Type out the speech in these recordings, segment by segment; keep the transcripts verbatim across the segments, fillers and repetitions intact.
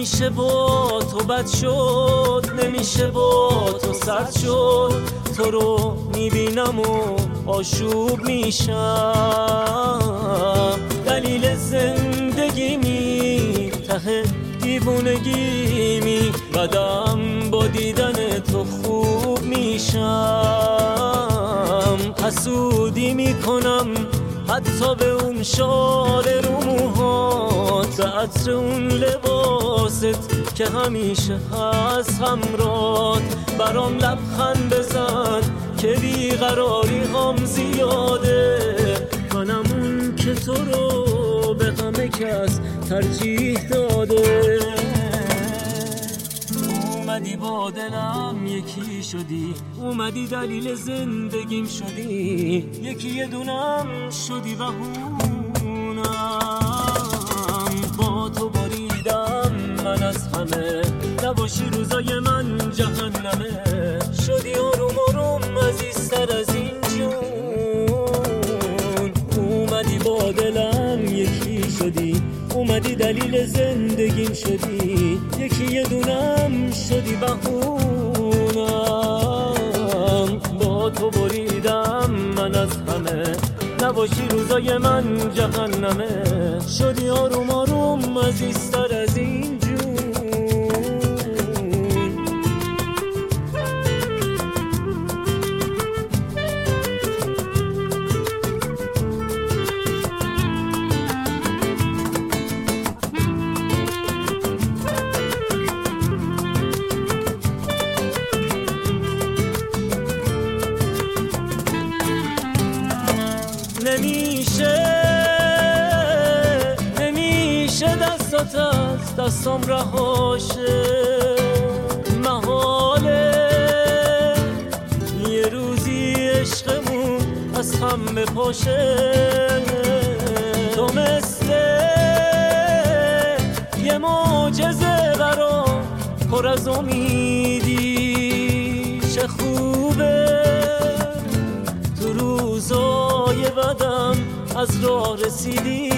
نمیشه با تو بد شد، نمیشه با تو سرد شد. تو رو میبینم و آشوب میشم، دلیل زندگیمی ته دیوونگیمی، بعدم با دیدن تو خوب میشم. حسودی میکنم حتی به اون شال رو موهات، به عطر اون لباست که همیشه هست همرات. برام لبخند بزن که بیقراری هم زیاده، منم اون که تو رو به همه کس ترجیح داده. اومدی با دلم یکی شدی، اومدی دلیل زندگیم شدی، یکی یه دونم شدی و هونم. با تو بریدم من از همه، نباشی روزای من جهنمه. شدی آروم آروم عزیزتر از این جون، اومدی با دلم یکی شدی، اومدی دلیل زندگیم شدی، یکی یه دونم شدی بهونم. با تو بریدم من از همه، نباشی روزای من جهنمه. شدی آروم آروم عزیزتر از این جون. نمیشه نمیشه دستات از دستم رهاشه، محاله یه روزی عشقمون از هم بپاشه. تو مثل یه معجزه برام پر از امیدی، چه خوبه تو روزای بدم از راه رسیدی.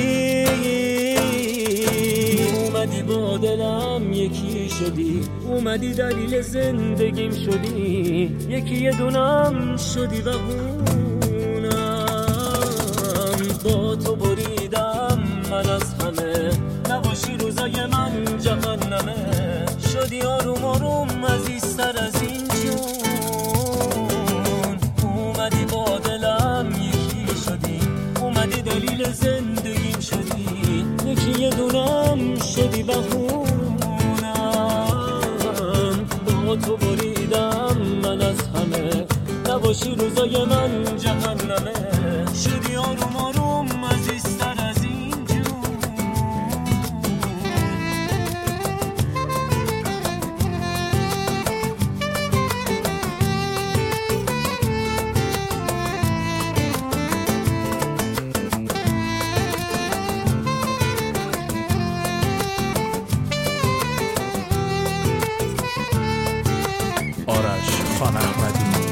اومدی با دلم یکی شدی، اومدی دلیل زندگیم شدی، یکی یه دونم شدی و هونم. با تو بریدم من از همه، نباشی روزای من جهنمه. شدی آروم آروم عزیزتر از این جون، اومدی با دلم یکی شدی، اومدی دلیل زندگیم شدی، یکی یه دونم شدی بهونم. با تو بریدم من از همه، نباشی روزای من جهنمه. شدی آروم آروم عزیزتر از این جون. آرش خان احمدی.